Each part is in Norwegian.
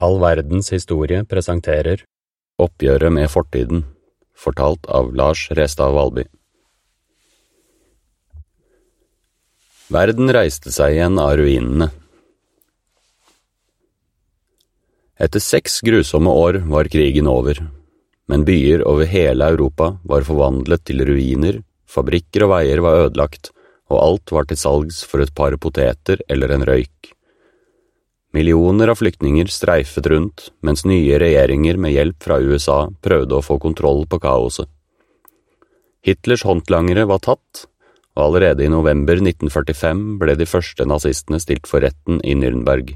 All verdens historie presenterer Oppgjøret med fortiden, fortalt av Lars Restad Valby. Verden reiste seg igjen av ruinene. Etter 6 grusomme år var krigen over, men byer over hele Europa var forvandlet til ruiner, fabrikker og veier var ødelagt, og alt var til salgs for et par poteter eller en røyk. Millioner av flyktninger streifet rundt, mens nye regjeringer med hjelp fra USA prøvde å få kontroll på kaoset. Hitlers håndlangere var tatt, og allerede i november 1945 ble de første nazistene stilt for retten i Nürnberg.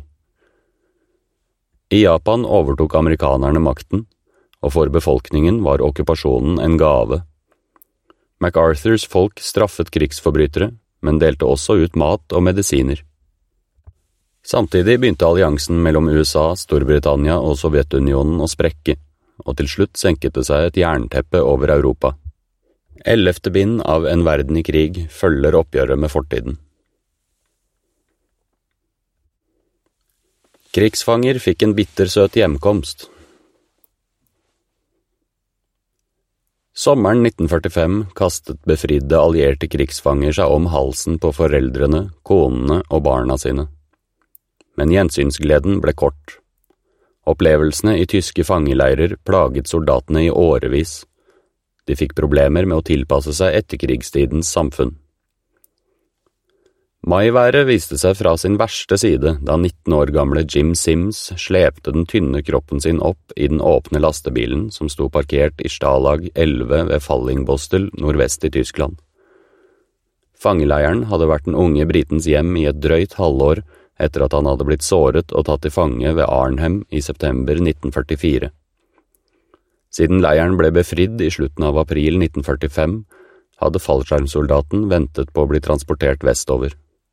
I Japan overtok amerikanerne makten, og for befolkningen var okkupasjonen en gave. MacArthurs folk straffet krigsforbrytere, men delte også ut mat og medisiner. Samtidig begynte alliansen mellom USA, Storbritannia og Sovjetunionen å sprekke, og til slutt senket det seg et jernteppe over Europa. 11. bind av En verden i krig følger oppgjøret med fortiden. Krigsfanger fikk en bittersøt hjemkomst. Sommeren 1945 kastet befridde allierte krigsfanger seg om halsen på foreldrene, konene og barna sine. Men gjensynsgleden ble kort. Opplevelsene i tyske fangeleirer plaget soldatene i årevis. De fikk problemer med å tilpasse seg etterkrigstidens samfunn. Maiværet viste seg fra sin verste side da 19 år gamle Jim Sims slepte den tynne kroppen sin opp i den åpne lastebilen som sto parkert i Stalag 11 ved Fallingbostel nordvest i Tyskland. Fangeleiren hadde vært den unge britens hjem i et drøyt halvår etter at han hadde blitt såret og tatt til fange ved Arnhem i september 1944. Siden leiren ble befridd i slutten av april 1945, hadde fallskjermsoldaten ventet på å bli transportert vestover.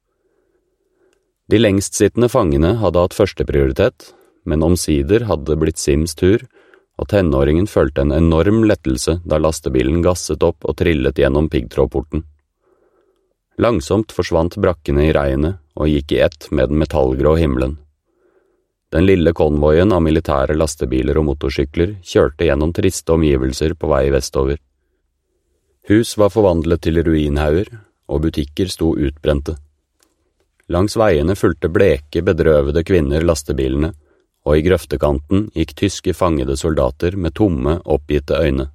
De lengstsittende fangene hadde hatt førsteprioritet, men omsider hadde det blitt Sims tur, og tenåringen følte en enorm lettelse da lastebilen gasset opp og trillet gjennom piggtrådporten. Langsomt forsvant brakkene i regnet og gikk i ett med den metallgrå himmelen. Den lille konvoien av militære lastebiler og motorsykler kjørte gjennom triste omgivelser på vei vestover. Hus var forvandlet til ruinhauger, og butikker sto utbrente. Langs veiene fulgte bleke, bedrøvede kvinner lastebilene, og i grøftekanten gikk tyske fangede soldater med tomme, oppgitte øyne.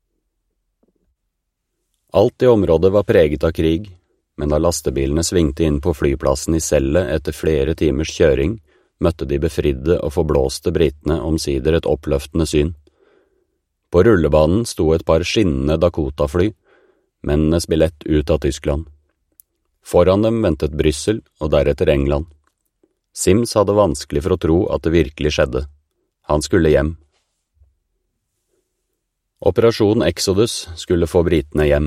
Alt i området var preget av krig, men da lastebilene svingte inn på flyplassen i Celle etter flere timers kjøring, møtte de befridde og forblåste britene omsider et oppløftende syn. På rullebanen sto et par skinnende Dakota-fly, mennenes billett ut av Tyskland. Foran dem ventet Bryssel og deretter England. Sims hadde vanskelig for å tro at det virkelig skjedde. Han skulle hjem. Operasjon Exodus skulle få britene hjem.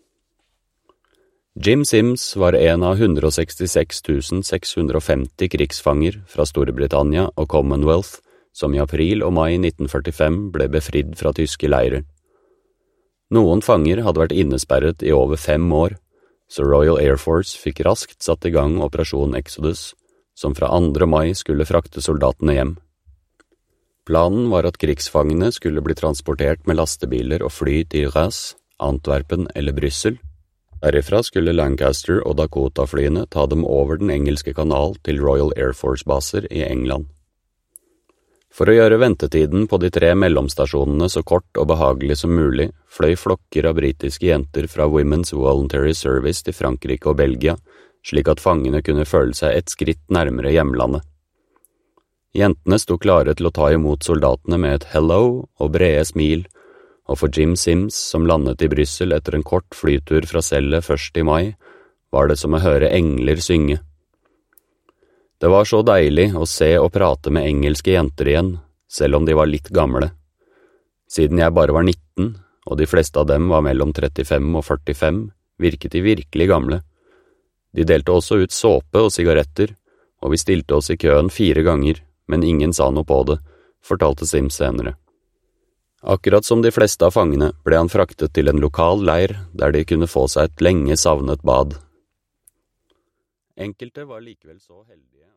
Jim Sims var en av 166 650 krigsfanger fra Storbritannia og Commonwealth som i april og mai 1945 ble befridd fra tyske leirer. Noen fanger hadde vært innesperret i over 5 år, så Royal Air Force fikk raskt satt i gang operasjon Exodus, som fra 2. mai skulle frakte soldatene hjem. Planen var at krigsfangene skulle bli transportert med lastebiler og fly til Reims, Antwerpen eller Bryssel. Derifra skulle Lancaster og Dakota-flyene ta dem over den engelske kanal til Royal Air Force-baser i England. For å gjøre ventetiden på de 3 mellomstasjonene så kort og behagelig som mulig, fløy flokker av britiske jenter fra Women's Voluntary Service til Frankrike og Belgia, slik at fangene kunne føle seg et skritt nærmere hjemlandet. Jentene sto klare til å ta imot soldatene med et hello og brede smil, og for Jim Sims, som landet i Bryssel etter en kort flytur fra Celle 1. mai, var det som å høre engler synge. Det var så deilig å se og prate med engelske jenter igjen, selv om de var litt gamle. Siden jeg bare var 19, og de fleste av dem var mellom 35 og 45, virket de virkelig gamle. De delte også ut såpe og sigaretter, og vi stilte oss i køen 4 ganger, men ingen sa noe på det, fortalte Sims senere. Akkurat som de fleste av fangene ble han fraktet til en lokal leir der de kunne få seg et lenge savnet bad. Enkelte var likevel så heldige